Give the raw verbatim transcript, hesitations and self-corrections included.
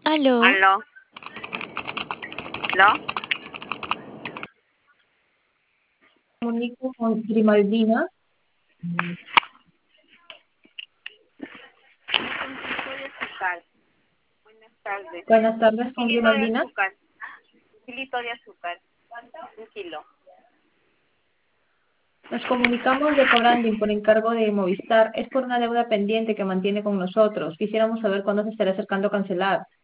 Aló, Aló, ¿aló? Comunico con Grimaldina. Soy azúcar. Buenas tardes. Buenas tardes, Un con kilito de Grimaldina. azúcar. Un kilito de azúcar. Un kilo. Nos comunicamos de Cobranding por encargo de Movistar. Es por una deuda pendiente que mantiene con nosotros. Quisiéramos saber cuándo se estará acercando a cancelar.